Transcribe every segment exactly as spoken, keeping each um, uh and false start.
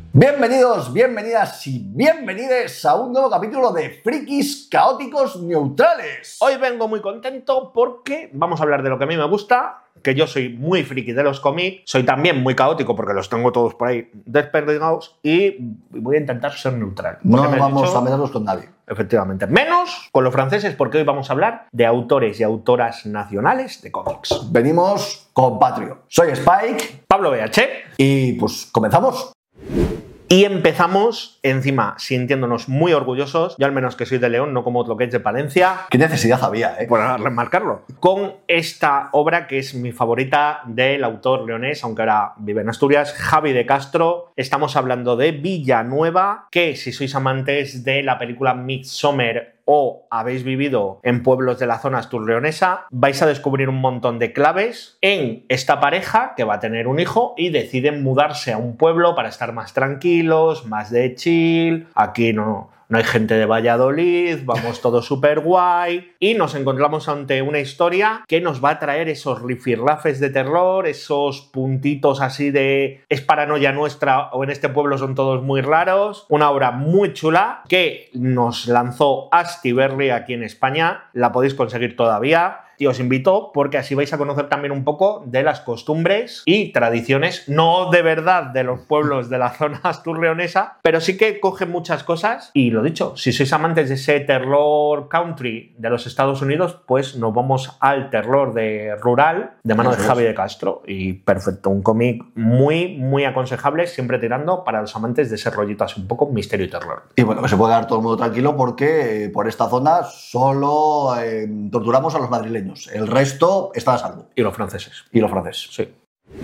Bienvenidos, bienvenidas y bienvenides a un nuevo capítulo de Frikis Caóticos Neutrales. Hoy vengo muy contento porque vamos a hablar de lo que a mí me gusta, que yo soy muy friki de los cómics, soy también muy caótico porque los tengo todos por ahí desperdigados y voy a intentar ser neutral. No nos vamos dicho, a meternos con nadie. Efectivamente. Menos con los franceses porque hoy vamos a hablar de autores y autoras nacionales de cómics. Venimos con Patrio. Soy Spike. Pablo B H. Y pues comenzamos. Y empezamos, encima, sintiéndonos muy orgullosos, yo al menos que soy de León, no como otro que es de Palencia. ¿Qué necesidad había, eh? Por remarcarlo. Con esta obra que es mi favorita del autor leonés, aunque ahora vive en Asturias, Javi de Castro. Estamos hablando de Villanueva, que si sois amantes de la película Midsommar o habéis vivido en pueblos de la zona asturleonesa, vais a descubrir un montón de claves en esta pareja que va a tener un hijo y deciden mudarse a un pueblo para estar más tranquilos, más de chill. Aquí no... No hay gente de Valladolid, vamos todos súper guay y nos encontramos ante una historia que nos va a traer esos rifirrafes de terror, esos puntitos así de es paranoia nuestra o en este pueblo son todos muy raros. Una obra muy chula que nos lanzó Astiberri aquí en España, la podéis conseguir todavía. Y os invito porque así vais a conocer también un poco de las costumbres y tradiciones, no de verdad de los pueblos de la zona asturleonesa, pero sí que coge muchas cosas. Y lo dicho, si sois amantes de ese terror country de los Estados Unidos, pues nos vamos al terror de rural de mano de Javi de Castro. Y perfecto, un cómic muy, muy aconsejable, siempre tirando para los amantes de ese rollito así un poco misterio y terror. Y bueno, que se puede dar todo el mundo tranquilo porque eh, por esta zona solo eh, torturamos a los madrileños. El resto está a salvo. Y los franceses. Y los franceses. Sí.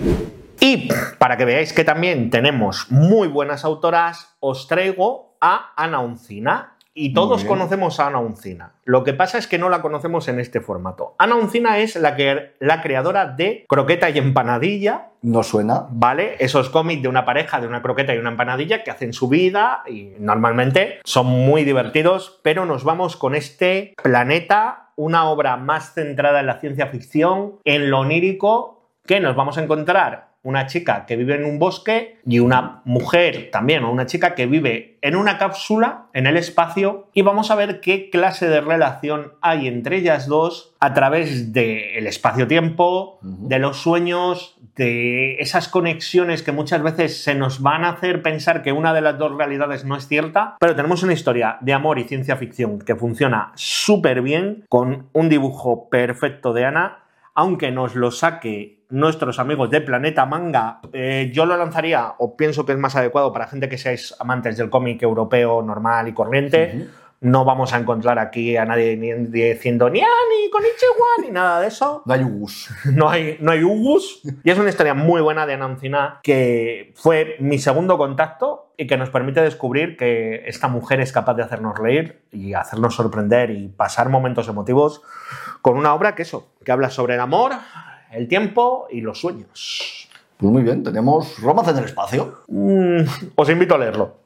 Y para que veáis que también tenemos muy buenas autoras, os traigo a Ana Uncina. Y todos conocemos a Ana Uncina. Lo que pasa es que no la conocemos en este formato. Ana Uncina es la, que, la creadora de Croqueta y Empanadilla. ¿No suena? ¿Vale? Esos cómics de una pareja, de una croqueta y una empanadilla que hacen su vida y normalmente son muy divertidos, pero nos vamos con este Planeta, una obra más centrada en la ciencia ficción, en lo onírico, que nos vamos a encontrar una chica que vive en un bosque y una mujer también, o una chica que vive en una cápsula en el espacio, y vamos a ver qué clase de relación hay entre ellas dos a través del espacio-tiempo, uh-huh. de los sueños, de esas conexiones que muchas veces se nos van a hacer pensar que una de las dos realidades no es cierta, pero tenemos una historia de amor y ciencia ficción que funciona súper bien, con un dibujo perfecto de Ana, aunque nos lo saque nuestros amigos de Planeta Manga. Eh, yo lo lanzaría, o pienso que es más adecuado para gente que seáis amantes del cómic europeo normal y corriente. Uh-huh. No vamos a encontrar aquí a nadie ni diciendo ni ni konnichiwa ni nada de eso. No hay ugus. No hay, no hay ugus. Y es una historia muy buena de Ana Uncina, que fue mi segundo contacto y que nos permite descubrir que esta mujer es capaz de hacernos reír y hacernos sorprender y pasar momentos emotivos con una obra que eso, que habla sobre el amor, el tiempo y los sueños. Pues muy bien, tenemos Romance en el espacio. Mm, os invito a leerlo.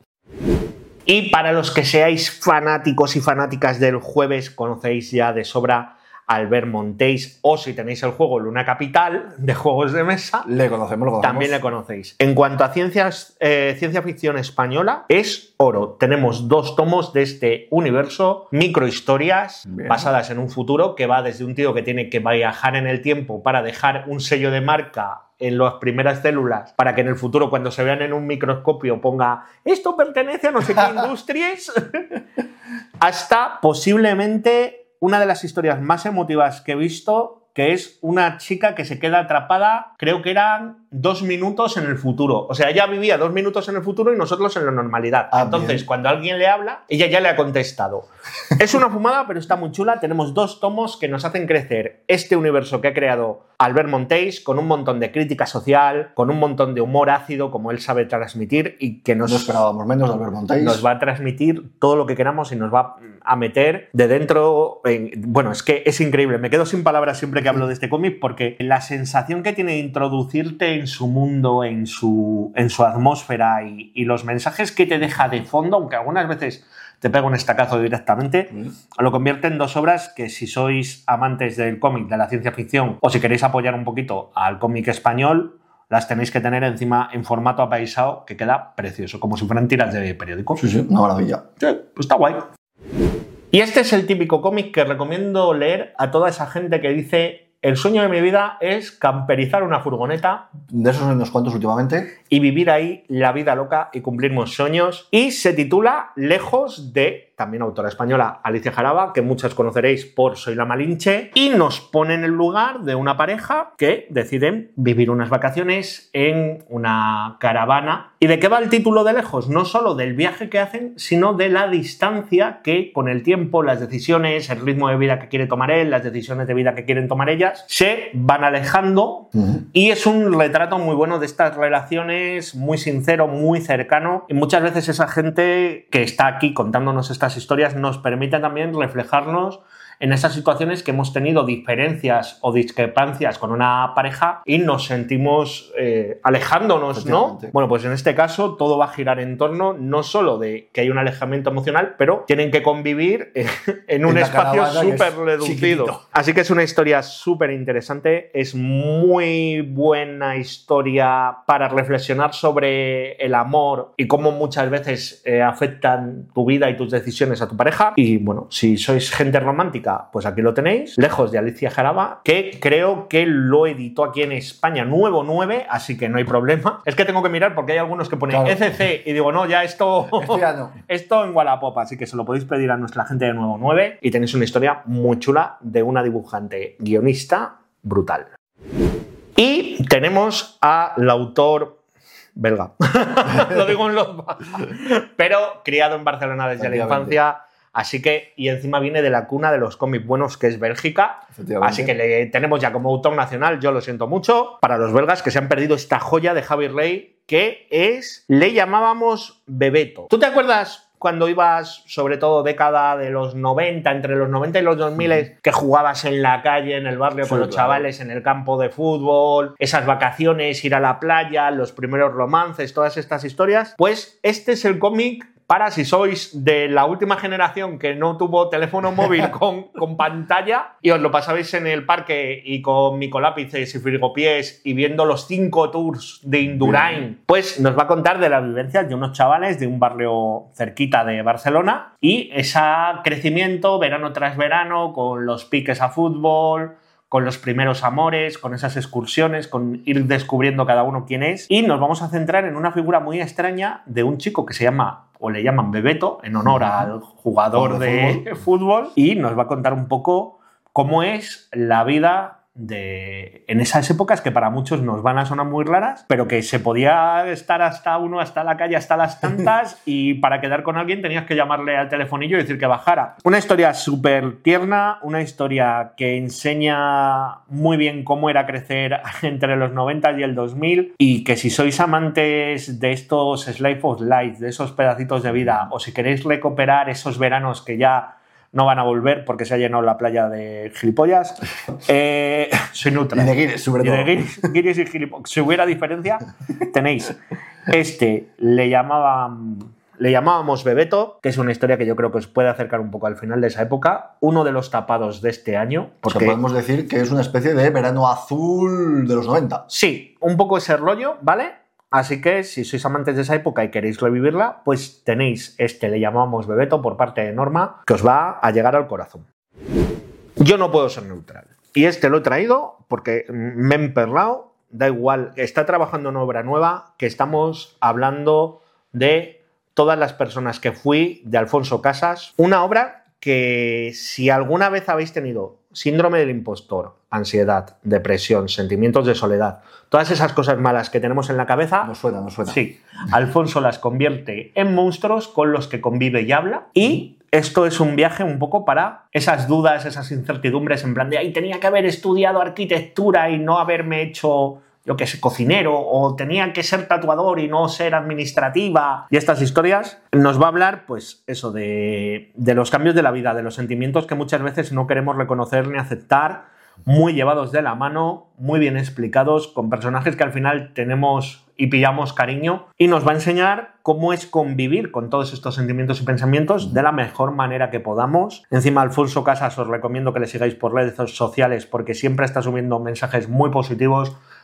Y para los que seáis fanáticos y fanáticas del Jueves, conocéis ya de sobra a Albert Montéis, o si tenéis el juego Luna Capital de juegos de mesa, le conocemos, lo conocemos. También le conocéis. En cuanto a ciencias, eh, ciencia ficción española, es oro. Tenemos dos tomos de este universo, microhistorias bien. Basadas en un futuro que va desde un tío que tiene que viajar en el tiempo para dejar un sello de marca en las primeras células para que en el futuro, cuando se vean en un microscopio, ponga esto pertenece a no sé qué industrias, hasta posiblemente una de las historias más emotivas que he visto, que es una chica que se queda atrapada, creo que eran dos minutos en el futuro. O sea, ella vivía dos minutos en el futuro y nosotros en la normalidad. Ah, Entonces, bien. Cuando alguien le habla, ella ya le ha contestado. Es una fumada, pero está muy chula. Tenemos dos tomos que nos hacen crecer este universo que ha creado Albert Montéis, con un montón de crítica social, con un montón de humor ácido, como él sabe transmitir, y que nos, no esperábamos menos de Albert Montéis. Nos va a transmitir todo lo que queramos y nos va a meter de dentro. En, bueno, es que es increíble. Me quedo sin palabras siempre que hablo de este cómic, porque la sensación que tiene de introducirte en su mundo, en su, en su atmósfera y, y los mensajes que te deja de fondo, aunque algunas veces te pega un estacazo directamente, mm. lo convierte en dos obras que, si sois amantes del cómic, de la ciencia ficción, o si queréis apoyar un poquito al cómic español, las tenéis que tener encima en formato apaisado, que queda precioso, como si fueran tiras de periódico. Sí, sí, una maravilla. Sí, pues está guay. Y este es el típico cómic que recomiendo leer a toda esa gente que dice: el sueño de mi vida es camperizar una furgoneta. De esos hay unos cuantos últimamente. Y vivir ahí la vida loca y cumplir mis sueños. Y se titula Lejos, de, también autora española, Alicia Jaraba, que muchos conoceréis por Soy la Malinche. Y nos pone en el lugar de una pareja que deciden vivir unas vacaciones en una caravana. ¿Y de qué va el título de Lejos? No solo del viaje que hacen, sino de la distancia que con el tiempo, las decisiones, el ritmo de vida que quiere tomar él, las decisiones de vida que quieren tomar ellas, se van alejando. Uh-huh. Y es un retrato muy bueno de estas relaciones, muy sincero, muy cercano, y muchas veces esa gente que está aquí contándonos estas historias nos permite también reflejarnos en esas situaciones que hemos tenido diferencias o discrepancias con una pareja y nos sentimos eh, alejándonos, ¿no? Bueno, pues en este caso todo va a girar en torno no solo de que hay un alejamiento emocional, pero tienen que convivir en un en espacio súper reducido. Chiquitito. Así que es una historia súper interesante, es muy buena historia para reflexionar sobre el amor y cómo muchas veces eh, afectan tu vida y tus decisiones a tu pareja. Y bueno, si sois gente romántica, pues aquí lo tenéis, Lejos, de Alicia Jaraba, que creo que lo editó aquí en España Nuevo nueve, así que no hay problema. Es que tengo que mirar porque hay algunos que ponen claro. F C y digo, no, ya esto, esto, ya no. esto en Wallapop, así que se lo podéis pedir a nuestra gente de Nuevo nueve y tenéis una historia muy chula de una dibujante guionista brutal. Y tenemos al autor belga, lo digo en los pero criado en Barcelona desde la infancia. Así que, y encima viene de la cuna de los cómics buenos, que es Bélgica. Así que le tenemos ya como autor nacional, yo lo siento mucho, para los belgas que se han perdido esta joya de Javi Rey, que es, le llamábamos Bebeto. ¿Tú te acuerdas cuando ibas, sobre todo década de los noventa, entre los noventa y los dos mil, uh-huh. que jugabas en la calle, en el barrio, sí, con los claro. chavales, en el campo de fútbol, esas vacaciones, ir a la playa, los primeros romances, todas estas historias? Pues este es el cómic para si sois de la última generación que no tuvo teléfono móvil con, con pantalla y os lo pasabais en el parque y con micolápices y frigopiés y viendo los cinco tours de Indurain, pues nos va a contar de las vivencias de unos chavales de un barrio cerquita de Barcelona y ese crecimiento verano tras verano con los piques a fútbol, con los primeros amores, con esas excursiones, con ir descubriendo cada uno quién es. Y nos vamos a centrar en una figura muy extraña de un chico que se llama, o le llaman Bebeto, en honor al jugador de fútbol. fútbol, y nos va a contar un poco cómo es la vida de en esas épocas que para muchos nos van a sonar muy raras, pero que se podía estar hasta uno, hasta la calle, hasta las tantas, y para quedar con alguien tenías que llamarle al telefonillo y decir que bajara. Una historia súper tierna, una historia que enseña muy bien cómo era crecer entre los noventa y el dos mil, y que si sois amantes de estos slice of life, de esos pedacitos de vida, o si queréis recuperar esos veranos que ya no van a volver porque se ha llenado la playa de gilipollas. Eh, soy neutral. Y de guiris, sobre todo. Y de guiris, guiris y gilipollas. Si hubiera diferencia, tenéis. Este le llamaban, le llamábamos Bebeto, que es una historia que yo creo que os puede acercar un poco al final de esa época. Uno de los tapados de este año. Porque o sea, podemos decir que es una especie de verano azul de los noventa. Sí, un poco ese rollo, ¿vale? Así que si sois amantes de esa época y queréis revivirla, pues tenéis este, le llamamos Bebeto, por parte de Norma, que os va a llegar al corazón. Yo no puedo ser neutral. Y este lo he traído porque me he emperlado, da igual, está trabajando en obra nueva, que estamos hablando de Todas las personas que fui, de Alfonso Casas. Una obra que si alguna vez habéis tenido síndrome del impostor, ansiedad, depresión, sentimientos de soledad, todas esas cosas malas que tenemos en la cabeza, nos suena, nos suena. Sí, Alfonso las convierte en monstruos con los que convive y habla, y esto es un viaje un poco para esas dudas, esas incertidumbres, en plan de ahí tenía que haber estudiado arquitectura y no haberme hecho, yo que sé, cocinero, o tenía que ser tatuador y no ser administrativa, y estas historias. Nos va a hablar, pues, eso de, de los cambios de la vida, de los sentimientos que muchas veces no queremos reconocer ni aceptar, muy llevados de la mano, muy bien explicados, con personajes que al final tenemos y pillamos cariño, y nos va a enseñar cómo es convivir con todos estos sentimientos y pensamientos de la mejor manera que podamos. Encima, Alfonso Casas os recomiendo que le sigáis por redes sociales porque siempre está subiendo mensajes muy positivos,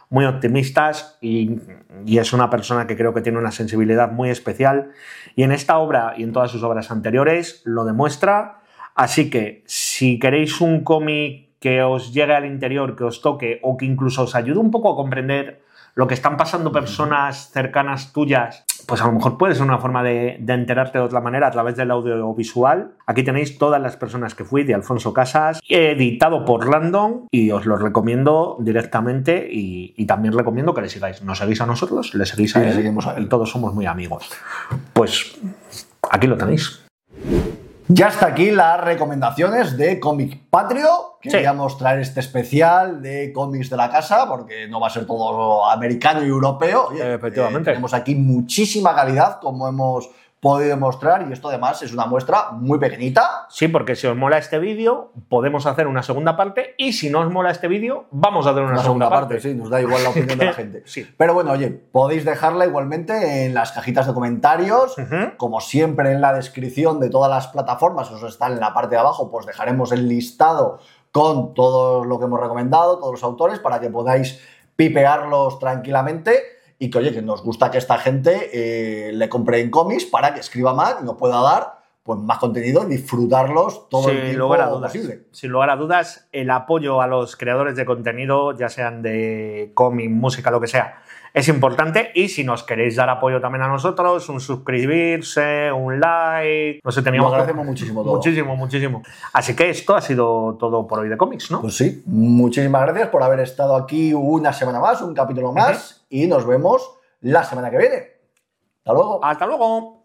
muy optimistas y, y es una persona que creo que tiene una sensibilidad muy especial y en esta obra y en todas sus obras anteriores lo demuestra. Así que si queréis un cómic que os llegue al interior, que os toque o que incluso os ayude un poco a comprender lo que están pasando personas cercanas tuyas, pues a lo mejor puede ser una forma de, de enterarte de otra manera a través del audiovisual. Aquí tenéis Todas las personas que fui, de Alfonso Casas, editado por Random, y os lo recomiendo directamente y, y también recomiendo que le sigáis. Nos seguís a nosotros, le seguís a, sí, él, seguimos a él. Y todos somos muy amigos. Pues aquí lo tenéis. Ya está aquí las recomendaciones de Cómic Patrio. Queríamos sí. traer este especial de cómics de la casa, porque no va a ser todo americano y europeo. Oye, efectivamente. Eh, tenemos aquí muchísima calidad, como hemos podido demostrar, y esto además es una muestra muy pequeñita. Sí, porque si os mola este vídeo, podemos hacer una segunda parte, y si no os mola este vídeo, vamos a hacer una, una segunda, segunda parte. parte. Sí, nos da igual la opinión de la gente. Sí. Pero bueno, oye, podéis dejarla igualmente en las cajitas de comentarios, uh-huh. como siempre en la descripción de todas las plataformas, os está en la parte de abajo, pues dejaremos el listado con todo lo que hemos recomendado, todos los autores, para que podáis pipearlos tranquilamente. Y que, oye, que nos gusta que esta gente eh, le compre en cómics para que escriba más y nos pueda dar pues, más contenido y disfrutarlos todo sin el tiempo lugar a dudas, posible. Sin lugar a dudas, el apoyo a los creadores de contenido, ya sean de cómic, música, lo que sea, es importante. Y si nos queréis dar apoyo también a nosotros, un suscribirse, un like, no sé, teníamos... Lo agradecemos muchísimo todo. Muchísimo, muchísimo. Así que esto ha sido todo por hoy de cómics, ¿no? Pues sí, muchísimas gracias por haber estado aquí una semana más, un capítulo más, uh-huh. y nos vemos la semana que viene. Hasta luego. Hasta luego.